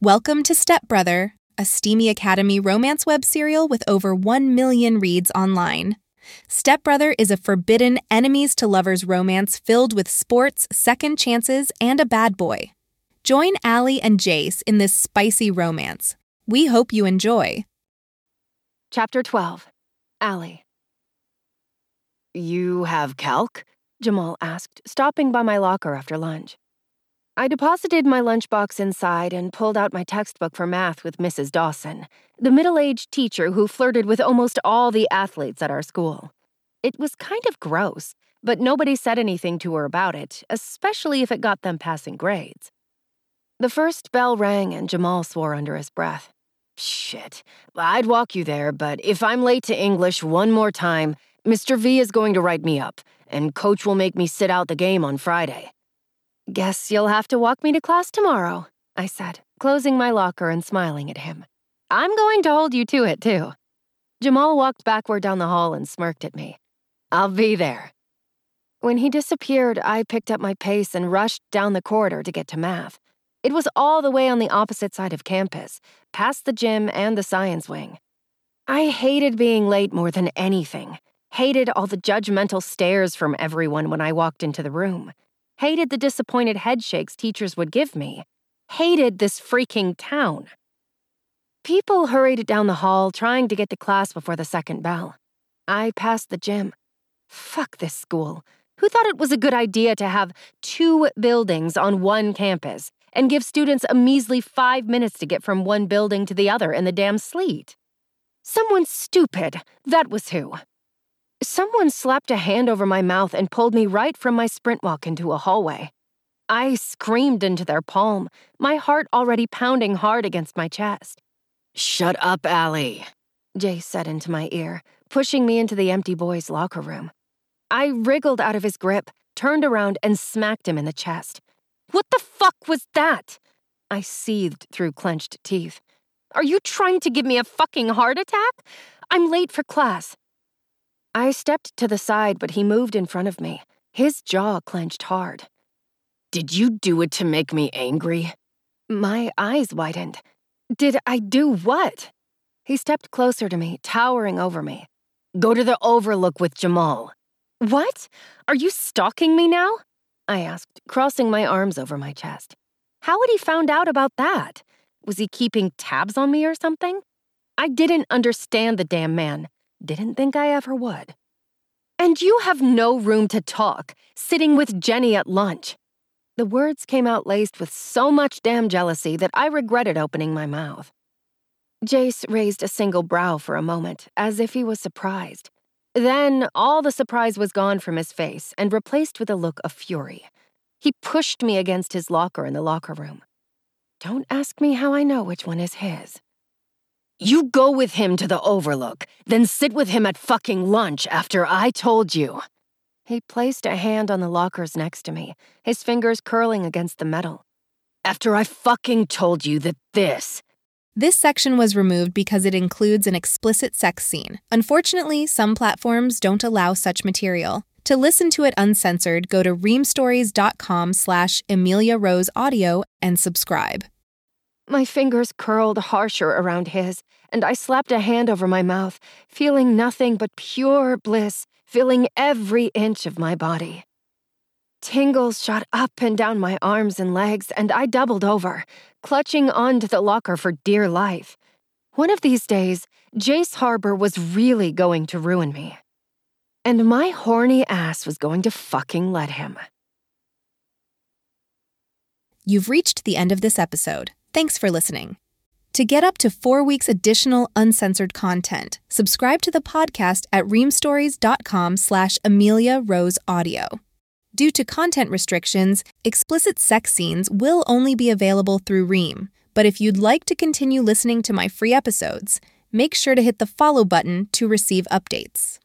Welcome to Stepbrother, a steamy academy romance web serial with over 1 million reads online. Stepbrother is a forbidden enemies-to-lovers romance filled with sports, second chances, and a bad boy. Join Allie and Jace in this spicy romance. We hope you enjoy. Chapter 12. Allie. "You have calc?" Jamal asked, stopping by my locker after lunch. I deposited my lunchbox inside and pulled out my textbook for math with Mrs. Dawson, the middle-aged teacher who flirted with almost all the athletes at our school. It was kind of gross, but nobody said anything to her about it, especially if it got them passing grades. The first bell rang and Jamal swore under his breath. "Shit, I'd walk you there, but if I'm late to English one more time, Mr. V is going to write me up, and Coach will make me sit out the game on Friday." "Guess you'll have to walk me to class tomorrow," I said, closing my locker and smiling at him. "I'm going to hold you to it, too." Jamal walked backward down the hall and smirked at me. "I'll be there." When he disappeared, I picked up my pace and rushed down the corridor to get to math. It was all the way on the opposite side of campus, past the gym and the science wing. I hated being late more than anything. Hated all the judgmental stares from everyone when I walked into the room. Hated the disappointed headshakes teachers would give me. Hated this freaking town. People hurried down the hall, trying to get to class before the second bell. I passed the gym. Fuck this school. Who thought it was a good idea to have 2 buildings on one campus and give students a measly 5 minutes to get from one building to the other in the damn sleet? Someone stupid, that was who. Someone slapped a hand over my mouth and pulled me right from my sprint walk into a hallway. I screamed into their palm, my heart already pounding hard against my chest. "Shut up, Allie," Jay said into my ear, pushing me into the empty boys' locker room. I wriggled out of his grip, turned around, and smacked him in the chest. "What the fuck was that?" I seethed through clenched teeth. "Are you trying to give me a fucking heart attack? I'm late for class." I stepped to the side, but he moved in front of me, his jaw clenched hard. "Did you do it to make me angry?" My eyes widened. Did I do what? He stepped closer to me, towering over me. "Go to the Overlook with Jamal." "What? Are you stalking me now?" I asked, crossing my arms over my chest. How had he found out about that? Was he keeping tabs on me or something? I didn't understand the damn man. Didn't think I ever would. "And you have no room to talk, sitting with Jenny at lunch." The words came out laced with so much damn jealousy that I regretted opening my mouth. Jace raised a single brow for a moment, as if he was surprised. Then all the surprise was gone from his face and replaced with a look of fury. He pushed me against his locker in the locker room. Don't ask me how I know which one is his. "You go with him to the Overlook, then sit with him at fucking lunch after I told you." He placed a hand on the lockers next to me, his fingers curling against the metal. "After I fucking told you that this..." This section was removed because it includes an explicit sex scene. Unfortunately, some platforms don't allow such material. To listen to it uncensored, go to reamstories.com/EmiliaRoseAudio and subscribe. My fingers curled harsher around his, and I slapped a hand over my mouth, feeling nothing but pure bliss filling every inch of my body. Tingles shot up and down my arms and legs, and I doubled over, clutching onto the locker for dear life. One of these days, Jace Harbor was really going to ruin me. And my horny ass was going to fucking let him. You've reached the end of this episode. Thanks for listening. To get up to 4 weeks additional uncensored content, subscribe to the podcast at reamstories.com/EmiliaRoseAudio. Due to content restrictions, explicit sex scenes will only be available through Ream. But if you'd like to continue listening to my free episodes, make sure to hit the follow button to receive updates.